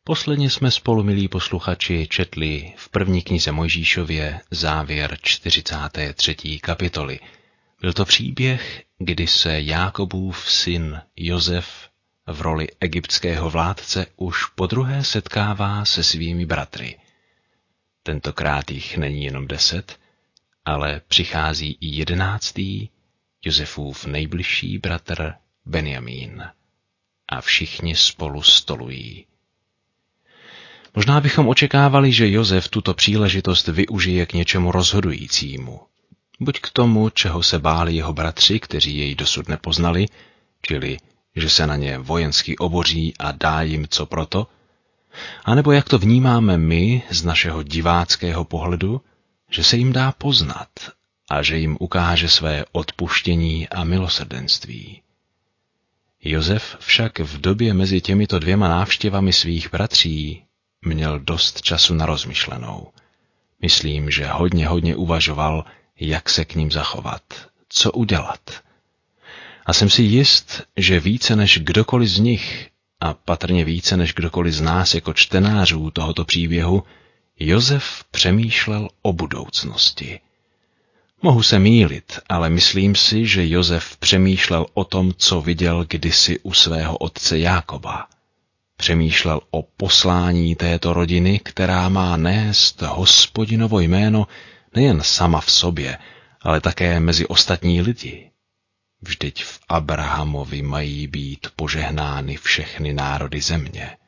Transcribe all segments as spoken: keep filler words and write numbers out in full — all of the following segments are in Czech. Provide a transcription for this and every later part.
Posledně jsme spolu, milí posluchači, četli v první knize Mojžíšově závěr čtyřicáté třetí kapitoly. Byl to příběh, kdy se Jákobův syn Josef v roli egyptského vládce už podruhé setkává se svými bratry. Tentokrát jich není jenom deset, ale přichází i jedenáctý, Josefův nejbližší bratr Benjamín. A všichni spolu stolují. Možná bychom očekávali, že Josef tuto příležitost využije k něčemu rozhodujícímu. Buď k tomu, čeho se báli jeho bratři, kteří jej dosud nepoznali, čili že se na ně vojensky oboří a dá jim co proto, anebo jak to vnímáme my z našeho diváckého pohledu, že se jim dá poznat a že jim ukáže své odpuštění a milosrdenství. Josef však v době mezi těmito dvěma návštěvami svých bratří měl dost času na rozmyšlenou. Myslím, že hodně, hodně uvažoval, jak se k ním zachovat, co udělat. A jsem si jist, že více než kdokoliv z nich, a patrně více než kdokoliv z nás jako čtenářů tohoto příběhu, Josef přemýšlel o budoucnosti. Mohu se mýlit, ale myslím si, že Josef přemýšlel o tom, co viděl kdysi u svého otce Jákoba. Přemýšlel o poslání této rodiny, která má nést Hospodinovo jméno nejen sama v sobě, ale také mezi ostatní lidi. Vždyť v Abrahamovi mají být požehnány všechny národy země.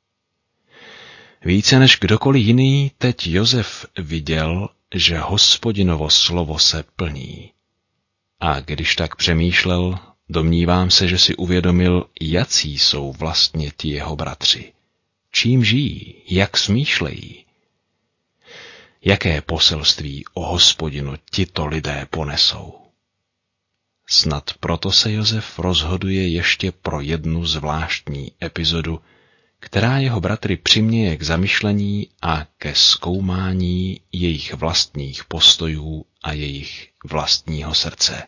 Více než kdokoliv jiný teď Josef viděl, že Hospodinovo slovo se plní. A když tak přemýšlel, domnívám se, že si uvědomil, jací jsou vlastně ti jeho bratři. Čím žijí, jak smýšlejí. Jaké poselství o Hospodinu tito lidé ponesou. Snad proto se Josef rozhoduje ještě pro jednu zvláštní epizodu, která jeho bratry přiměje k zamyšlení a ke zkoumání jejich vlastních postojů a jejich vlastního srdce.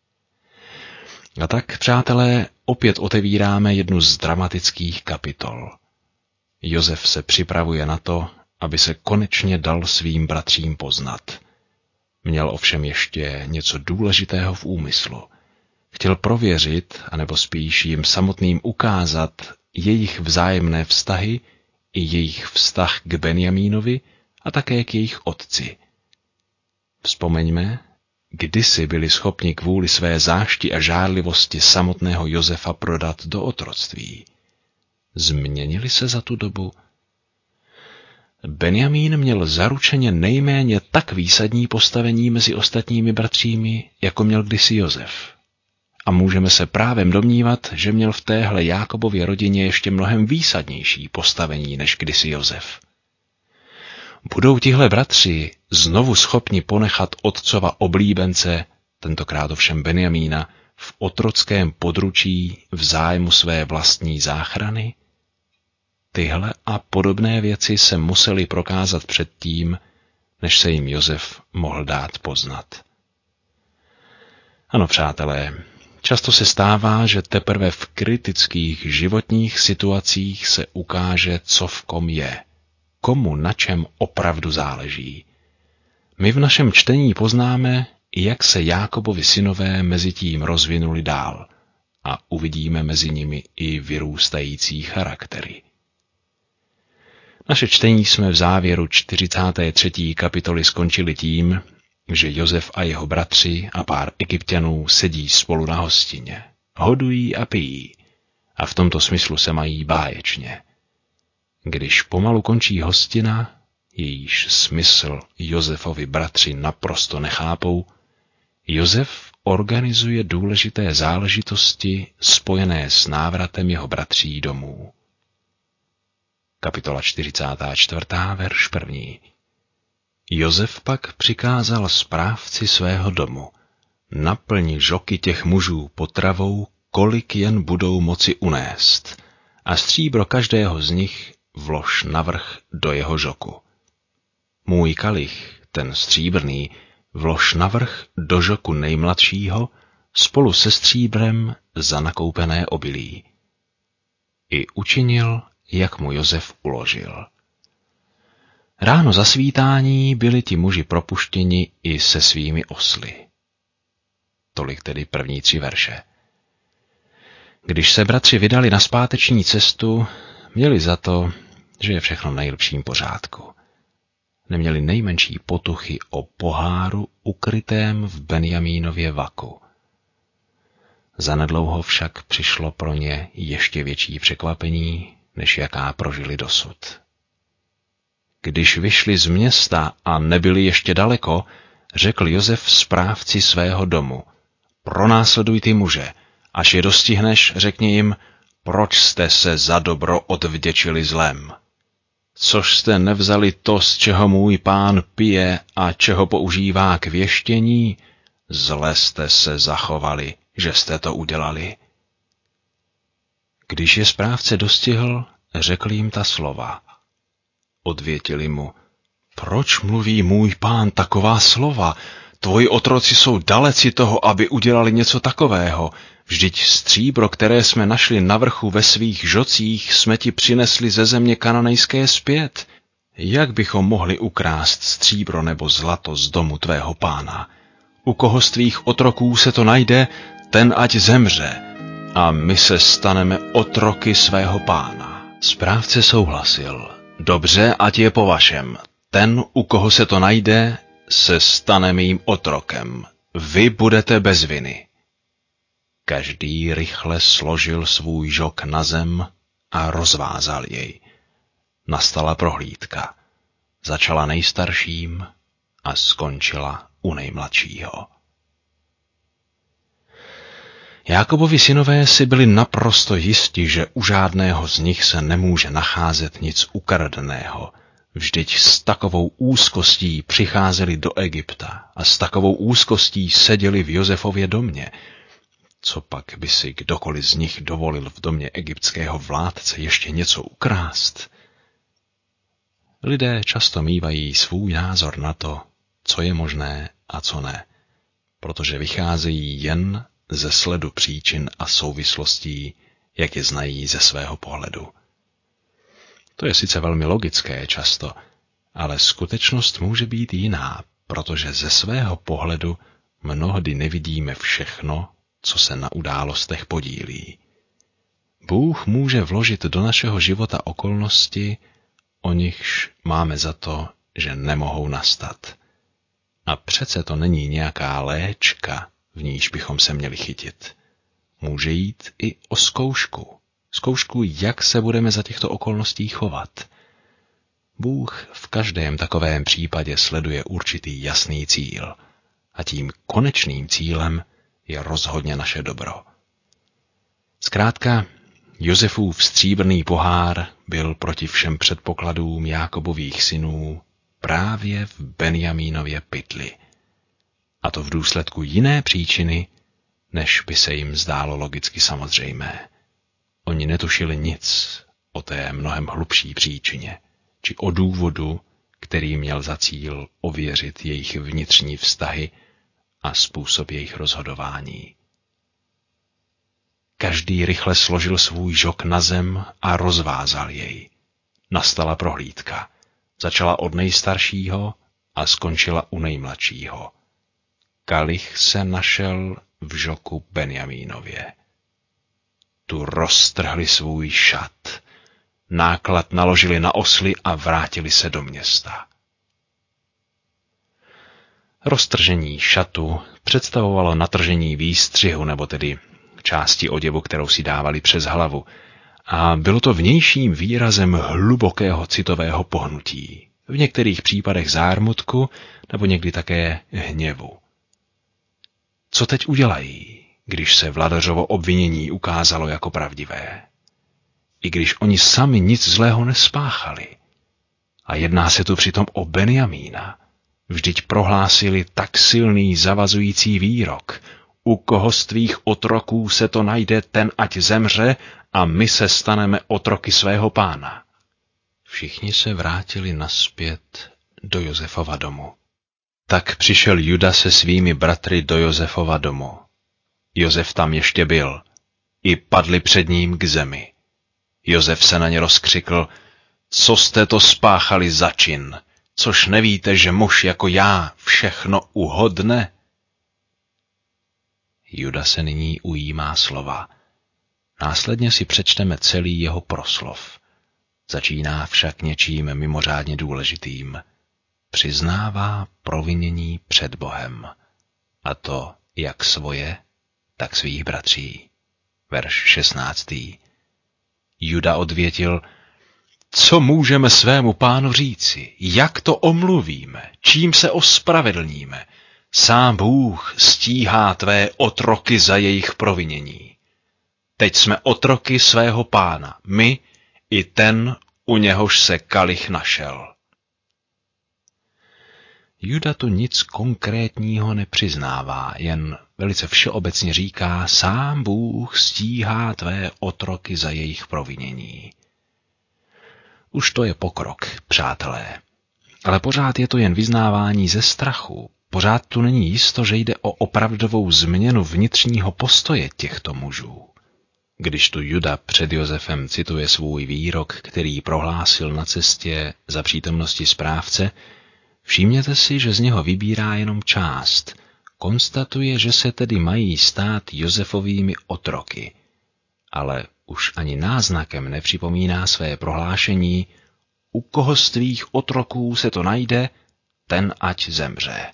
A tak, přátelé, opět otevíráme jednu z dramatických kapitol. Josef se připravuje na to, aby se konečně dal svým bratřím poznat. Měl ovšem ještě něco důležitého v úmyslu. Chtěl prověřit, anebo spíš jim samotným ukázat jejich vzájemné vztahy i jejich vztah k Benjamínovi a také k jejich otci. Vzpomeňme, kdysi byli schopni kvůli své zášti a žárlivosti samotného Josefa prodat do otroctví. Změnili se za tu dobu? Benjamín měl zaručeně nejméně tak výsadní postavení mezi ostatními bratřími, jako měl kdysi Josef. A můžeme se právem domnívat, že měl v téhle Jákobově rodině ještě mnohem výsadnější postavení než kdysi Josef. Budou tihle bratři znovu schopni ponechat otcova oblíbence, tentokrát ovšem Benjamína, v otrockém područí v zájmu své vlastní záchrany? Tyhle a podobné věci se musely prokázat předtím, než se jim Josef mohl dát poznat. Ano, přátelé, často se stává, že teprve v kritických životních situacích se ukáže, co v kom je, komu na čem opravdu záleží. My v našem čtení poznáme, jak se Jákobovi synové mezi tím rozvinuli dál a uvidíme mezi nimi i vyrůstající charaktery. Naše čtení jsme v závěru čtyřicáté třetí kapitoly skončili tím, že Josef a jeho bratři a pár Egypťanů sedí spolu na hostině, hodují a pijí a v tomto smyslu se mají báječně. Když pomalu končí hostina, jejíž smysl Josefovi bratři naprosto nechápou, Josef organizuje důležité záležitosti spojené s návratem jeho bratří domů. Kapitola čtyřicátá čtvrtá verš první. Josef pak přikázal správci svého domu: naplň žoky těch mužů potravou, kolik jen budou moci unést, a stříbro každého z nich vlož navrch do jeho žoku. Můj kalich, ten stříbrný, vlož navrch do žoku nejmladšího spolu se stříbrem za nakoupené obilí. I učinil, jak mu Josef uložil. Ráno za svítání byli ti muži propuštěni i se svými osly. Tolik tedy první tři verše. Když se bratři vydali na zpáteční cestu, měli za to, že je všechno v nejlepším pořádku. Neměli nejmenší potuchy o poháru ukrytém v Benjamínově vaku. Zanedlouho však přišlo pro ně ještě větší překvapení, než jaká prožili dosud. Když vyšli z města a nebyli ještě daleko, řekl Josef správci svého domu: pronásleduj ty muže, až je dostihneš, řekni jim, proč jste se za dobro odvděčili zlem. Což jste nevzali to, z čeho můj pán pije a čeho používá k věštění, zle jste se zachovali, že jste to udělali. Když je správce dostihl, řekl jim ta slova. Odvětili mu: proč mluví můj pán taková slova? Tvoji otroci jsou daleci toho, aby udělali něco takového. Vždyť stříbro, které jsme našli na vrchu ve svých žocích, jsme ti přinesli ze země kananejské zpět. Jak bychom mohli ukrást stříbro nebo zlato z domu tvého pána? U koho z tvých otroků se to najde, ten ať zemře, a my se staneme otroky svého pána. Správce souhlasil. Dobře, ať je po vašem. Ten, u koho se to najde, se stane mým otrokem. Vy budete bez viny. Každý rychle složil svůj žok na zem a rozvázal jej. Nastala prohlídka. Začala nejstarším a skončila u nejmladšího. Jákobovi synové si byli naprosto jisti, že u žádného z nich se nemůže nacházet nic ukradeného. Vždyť s takovou úzkostí přicházeli do Egypta a s takovou úzkostí seděli v Josefově domě. Co pak by si kdokoliv z nich dovolil v domě egyptského vládce ještě něco ukrást? Lidé často mívají svůj názor na to, co je možné a co ne, protože vycházejí jen ze sledu příčin a souvislostí, jak je znají ze svého pohledu. To je sice velmi logické často, ale skutečnost může být jiná, protože ze svého pohledu mnohdy nevidíme všechno, co se na událostech podílí. Bůh může vložit do našeho života okolnosti, o nichž máme za to, že nemohou nastat. A přece to není nějaká léčka, v níž bychom se měli chytit. Může jít i o zkoušku. Zkoušku, jak se budeme za těchto okolností chovat. Bůh v každém takovém případě sleduje určitý jasný cíl. A tím konečným cílem je rozhodně naše dobro. Zkrátka, Josefův stříbrný pohár byl proti všem předpokladům Jákobových synů právě v Benjamínově pytli. A to v důsledku jiné příčiny, než by se jim zdálo logicky samozřejmé. Oni netušili nic o té mnohem hlubší příčině, či o důvodu, který měl za cíl ověřit jejich vnitřní vztahy a způsob jejich rozhodování. Každý rychle složil svůj žok na zem a rozvázal jej. Nastala prohlídka. Začala od nejstaršího a skončila u nejmladšího. Kalich se našel v žoku Benjamínově. Tu roztrhli svůj šat, náklad naložili na osly a vrátili se do města. Roztržení šatu představovalo natržení výstřihu, nebo tedy části oděvu, kterou si dávali přes hlavu, a bylo to vnějším výrazem hlubokého citového pohnutí, v některých případech zármutku nebo někdy také hněvu. Co teď udělají, když se Vladařovo obvinění ukázalo jako pravdivé? I když oni sami nic zlého nespáchali. A jedná se tu přitom o Benjamína. Vždyť prohlásili tak silný zavazující výrok. U koho z tvých otroků se to najde, ten ať zemře a my se staneme otroky svého pána. Všichni se vrátili nazpět do Josefova domu. Tak přišel Juda se svými bratry do Josefova domu. Josef tam ještě byl. I padli před ním k zemi. Josef se na ně rozkřikl: Co jste to spáchali za čin? Což nevíte, že muž jako já všechno uhodne? Juda se nyní ujímá slova. Následně si přečteme celý jeho proslov. Začíná však něčím mimořádně důležitým. Přiznává provinění před Bohem, a to jak svoje, tak svých bratří. Verš šestnáctý. Juda odvětil: Co můžeme svému pánu říci? Jak to omluvíme? Čím se ospravedlníme? Sám Bůh stíhá tvé otroky za jejich provinění. Teď jsme otroky svého pána, my i ten, u něhož se kalich našel. Juda tu nic konkrétního nepřiznává, jen velice všeobecně říká: Sám Bůh stíhá tvé otroky za jejich provinění. Už to je pokrok, přátelé. Ale pořád je to jen vyznávání ze strachu. Pořád tu není jisto, že jde o opravdovou změnu vnitřního postoje těchto mužů. Když tu Juda před Josefem cituje svůj výrok, který prohlásil na cestě za přítomnosti správce, všimněte si, že z něho vybírá jenom část. Konstatuje, že se tedy mají stát Josefovými otroky. Ale už ani náznakem nepřipomíná své prohlášení: U koho z tvých otroků se to najde, ten ať zemře.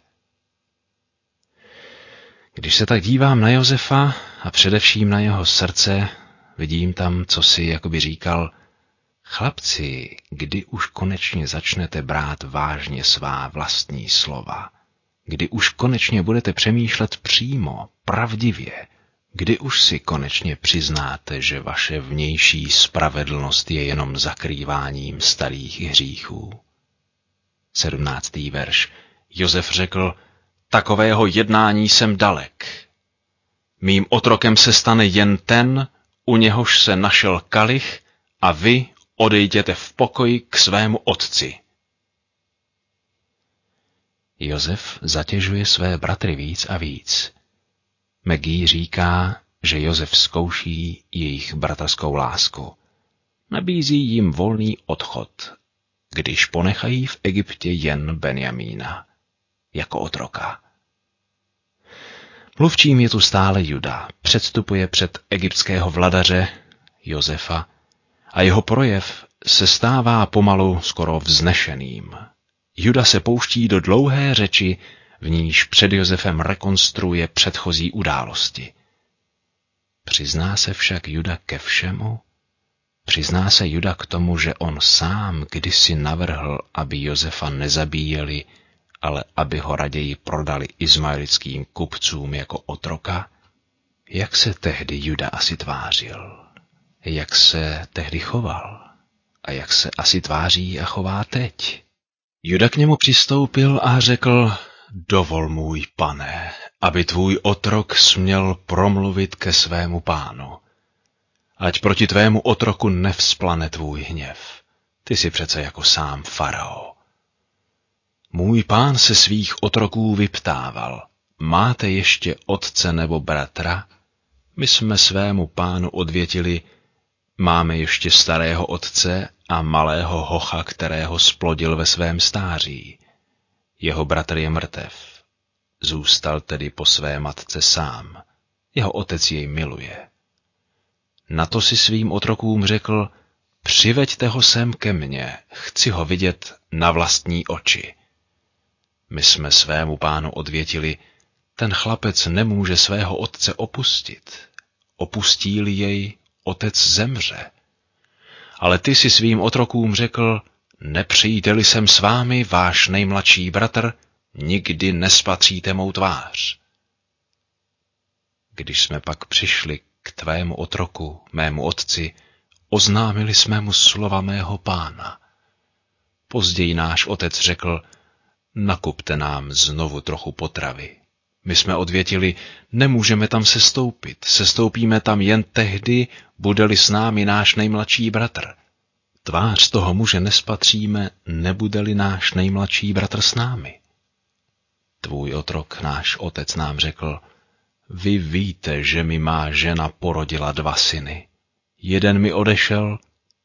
Když se tak dívám na Josefa a především na jeho srdce, vidím tam, co si jakoby říkal: Chlapci, kdy už konečně začnete brát vážně svá vlastní slova? Kdy už konečně budete přemýšlet přímo, pravdivě? Kdy už si konečně přiznáte, že vaše vnější spravedlnost je jenom zakrýváním starých hříchů? Sedmnáctý verš. Josef řekl: Takového jednání jsem dalek. Mým otrokem se stane jen ten, u něhož se našel kalich, a vy odejděte v pokoji k svému otci. Josef zatěžuje své bratry víc a víc. Maggie říká, že Josef zkouší jejich bratrskou lásku. Nabízí jim volný odchod, když ponechají v Egyptě jen Benjamína jako otroka. Mluvčím je tu stále Juda, předstupuje před egyptského vladaře Josefa a jeho projev se stává pomalu skoro vznešeným. Juda se pouští do dlouhé řeči, v níž před Josefem rekonstruuje předchozí události. Přizná se však Juda ke všemu? Přizná se Juda k tomu, že on sám kdysi navrhl, aby Josefa nezabíjeli, ale aby ho raději prodali izmaelickým kupcům jako otroka? Jak se tehdy Juda asi tvářil? Jak se tehdy choval? A jak se asi tváří a chová teď? Juda k němu přistoupil a řekl: Dovol, můj pane, aby tvůj otrok směl promluvit ke svému pánu. Ať proti tvému otroku nevzplane tvůj hněv. Ty jsi přece jako sám farao. Můj pán se svých otroků vyptával: Máte ještě otce nebo bratra? My jsme svému pánu odvětili: Máme ještě starého otce a malého hocha, kterého splodil ve svém stáří. Jeho bratr je mrtev. Zůstal tedy po své matce sám. Jeho otec jej miluje. Na to si svým otrokům řekl: Přiveďte ho sem ke mně, chci ho vidět na vlastní oči. My jsme svému pánu odvětili: Ten chlapec nemůže svého otce opustit. Opustí-li jej, otec zemře. Ale ty si svým otrokům řekl: Nepřijde-li sem s vámi váš nejmladší bratr, nikdy nespatříte mou tvář. Když jsme pak přišli k tvému otroku, mému otci, oznámili jsme mu slova mého pána. Později náš otec řekl: Nakupte nám znovu trochu potravy. My jsme odvětili: Nemůžeme tam sestoupit, sestoupíme tam jen tehdy, bude-li s námi náš nejmladší bratr. Tvář toho muže nespatříme, nebude-li náš nejmladší bratr s námi. Tvůj otrok, náš otec, nám řekl: Vy víte, že mi má žena porodila dva syny. Jeden mi odešel,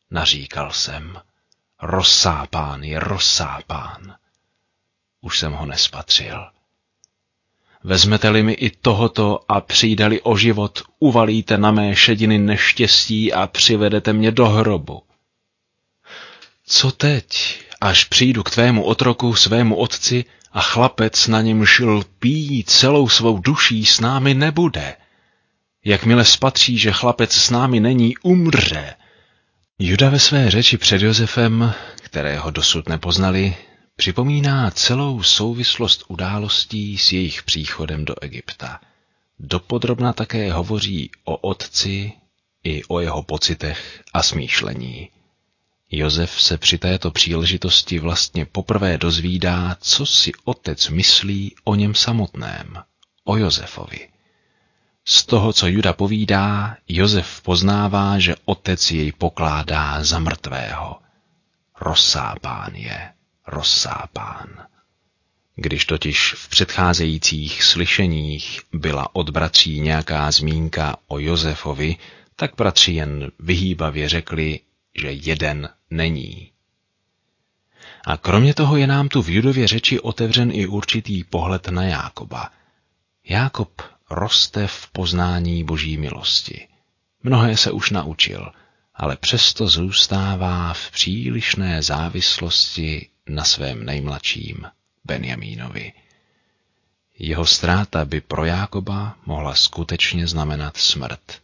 naříkal jsem. Rozsápán je rozsápán. Už jsem ho nespatřil. Vezmete-li mi i tohoto a přijdali o život, uvalíte na mé šediny neštěstí a přivedete mě do hrobu. Co teď, až přijdu k tvému otroku, svému otci, a chlapec, na němž lpí celou svou duší, s námi nebude? Jakmile spatří, že chlapec s námi není, umře. Juda ve své řeči před Josefem, kterého dosud nepoznali, připomíná celou souvislost událostí s jejich příchodem do Egypta. Dopodrobna také hovoří o otci i o jeho pocitech a smýšlení. Josef se při této příležitosti vlastně poprvé dozvídá, co si otec myslí o něm samotném, o Josefovi. Z toho, co Juda povídá, Josef poznává, že otec jej pokládá za mrtvého. Rozsápán je, rozsápán. Když totiž v předcházejících slyšeních byla od bratří nějaká zmínka o Josefovi, tak bratři jen vyhýbavě řekli, že jeden není. A kromě toho je nám tu v Judově řeči otevřen i určitý pohled na Jákoba. Jákob roste v poznání Boží milosti. Mnohé se už naučil, ale přesto zůstává v přílišné závislosti na svém nejmladším Benjamínovi. Jeho ztráta by pro Jákoba mohla skutečně znamenat smrt.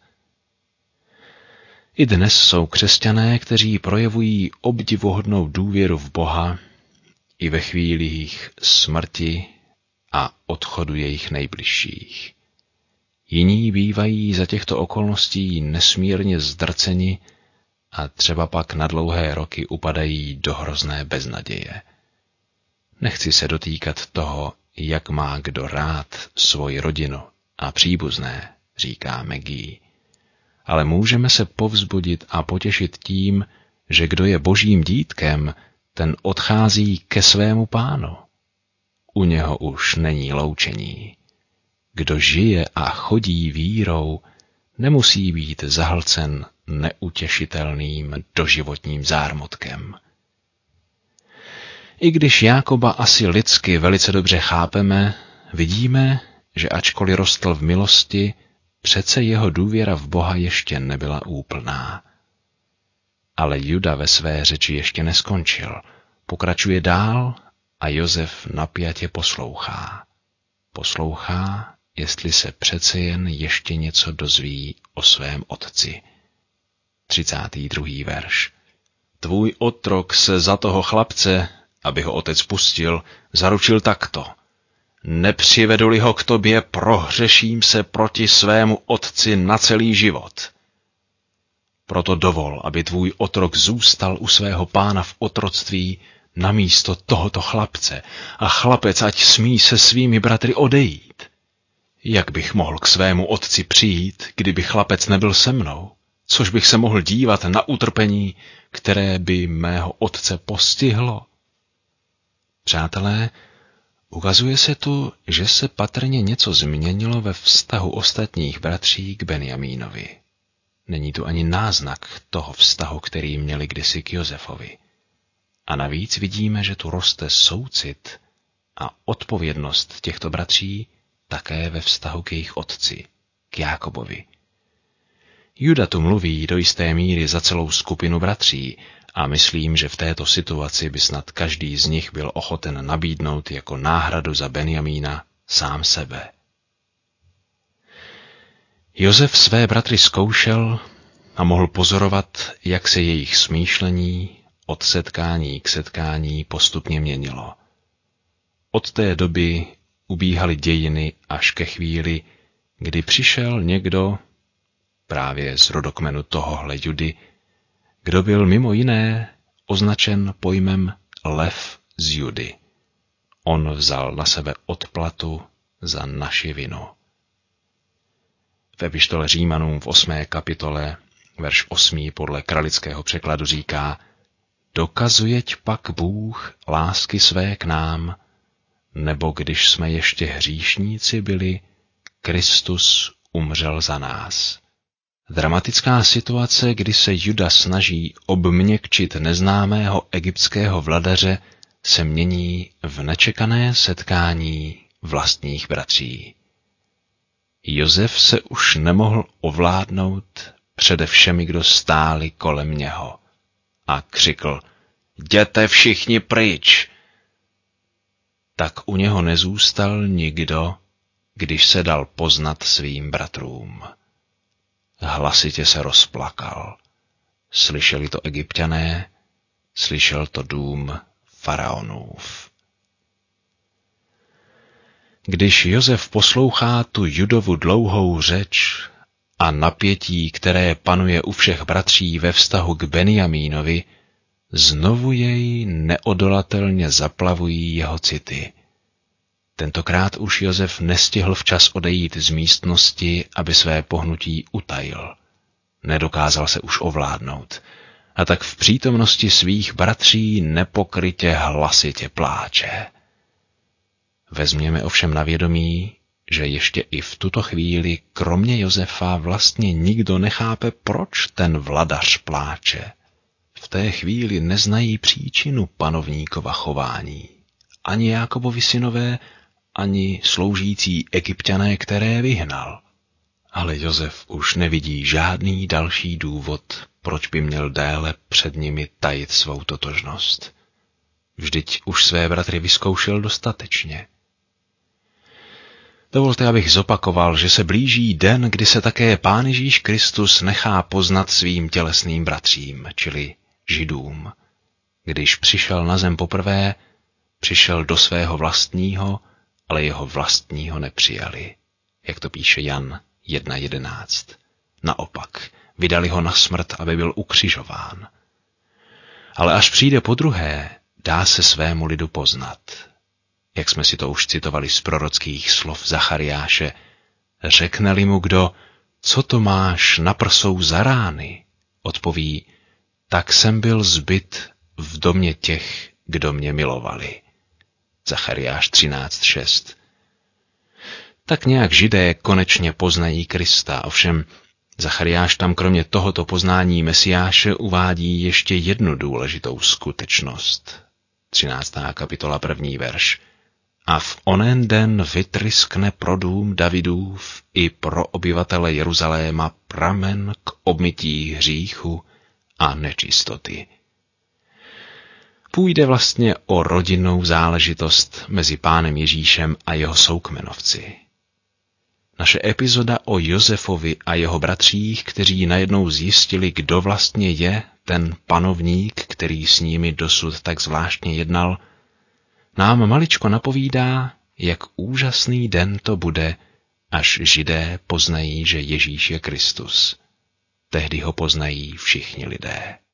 I dnes jsou křesťané, kteří projevují obdivuhodnou důvěru v Boha i ve chvílích smrti a odchodu jejich nejbližších. Jiní bývají za těchto okolností nesmírně zdrceni a třeba pak na dlouhé roky upadají do hrozné beznaděje. Nechci se dotýkat toho, jak má kdo rád svoji rodinu a příbuzné, říká Maggie. Ale můžeme se povzbudit a potěšit tím, že kdo je Božím dítkem, ten odchází ke svému Pánu. U něho už není loučení. Kdo žije a chodí vírou, nemusí být zahlcen neutěšitelným doživotním zármutkem. I když Jákoba asi lidsky velice dobře chápeme, vidíme, že ačkoliv rostl v milosti, přece jeho důvěra v Boha ještě nebyla úplná. Ale Juda ve své řeči ještě neskončil. Pokračuje dál a Josef napjatě poslouchá. Poslouchá, jestli se přece jen ještě něco dozví o svém otci. třicátý druhý verš. Tvůj otrok se za toho chlapce, aby ho otec pustil, zaručil takto. Nepřivedu-li ho k tobě, prohřeším se proti svému otci na celý život. Proto dovol, aby tvůj otrok zůstal u svého pána v otroctví namísto tohoto chlapce a chlapec ať smí se svými bratry odejít. Jak bych mohl k svému otci přijít, kdyby chlapec nebyl se mnou? Což bych se mohl dívat na utrpení, které by mého otce postihlo? Přátelé, ukazuje se tu, že se patrně něco změnilo ve vztahu ostatních bratří k Benjamínovi. Není tu ani náznak toho vztahu, který měli kdysi k Josefovi. A navíc vidíme, že tu roste soucit a odpovědnost těchto bratří také ve vztahu k jejich otci, k Jákobovi. Juda tu mluví do jisté míry za celou skupinu bratří a myslím, že v této situaci by snad každý z nich byl ochoten nabídnout jako náhradu za Benjamína sám sebe. Josef své bratry zkoušel a mohl pozorovat, jak se jejich smýšlení od setkání k setkání postupně měnilo. Od té doby ubíhaly dějiny až ke chvíli, kdy přišel někdo, právě z rodokmenu tohohle Judy, kdo byl mimo jiné označen pojmem Lev z Judy. On vzal na sebe odplatu za naši vinu. V epištole Římanům v osmé kapitole, verš osmý podle kralického překladu říká: Dokazujeť pak Bůh lásky své k nám, nebo když jsme ještě hříšníci byli, Kristus umřel za nás. Dramatická situace, kdy se Juda snaží obměkčit neznámého egyptského vladaře, se mění v nečekané setkání vlastních bratří. Josef se už nemohl ovládnout přede všemi, kdo stáli kolem něho, a křikl: Jděte všichni pryč! Tak u něho nezůstal nikdo, když se dal poznat svým bratrům. Hlasitě se rozplakal. Slyšeli to Egypťané, slyšel to dům faraonův. Když Josef poslouchá tu Judovu dlouhou řeč a napětí, které panuje u všech bratří ve vztahu k Benjamínovi, znovu jej neodolatelně zaplavují jeho city. Tentokrát už Josef nestihl včas odejít z místnosti, aby své pohnutí utajil. Nedokázal se už ovládnout, a tak v přítomnosti svých bratří nepokrytě hlasitě pláče. Vezměme ovšem na vědomí, že ještě i v tuto chvíli kromě Josefa vlastně nikdo nechápe, proč ten vladař pláče. V té chvíli neznají příčinu panovníkova chování. Ani Jákobovi synové, ani sloužící Egypťané, které vyhnal. Ale Josef už nevidí žádný další důvod, proč by měl déle před nimi tajit svou totožnost. Vždyť už své bratry vyzkoušel dostatečně. Dovolte, abych zopakoval, že se blíží den, kdy se také Pán Ježíš Kristus nechá poznat svým tělesným bratřím, čili Židům. Když přišel na zem poprvé, přišel do svého vlastního, ale jeho vlastního nepřijali, jak to píše Jan jedna jedenáct. Naopak, vydali ho na smrt, aby byl ukřižován. Ale až přijde podruhé, dá se svému lidu poznat. Jak jsme si to už citovali z prorockých slov Zachariáše, řekne-li mu kdo, co to máš na prsou za rány, odpoví, tak jsem byl zbyt v domě těch, kdo mě milovali. Zachariáš třináct šest. Tak nějak Židé konečně poznají Krista, ovšem Zachariáš tam kromě tohoto poznání Mesiáše uvádí ještě jednu důležitou skutečnost. třináctá kapitola první verš. A v onen den vytryskne pro dům Davidův i pro obyvatele Jeruzaléma pramen k obmytí hříchu a nečistoty. Půjde vlastně o rodinnou záležitost mezi Pánem Ježíšem a jeho soukmenovci. Naše epizoda o Josefovi a jeho bratřích, kteří najednou zjistili, kdo vlastně je ten panovník, který s nimi dosud tak zvláštně jednal, nám maličko napovídá, jak úžasný den to bude, až Židé poznají, že Ježíš je Kristus. Tehdy ho poznají všichni lidé.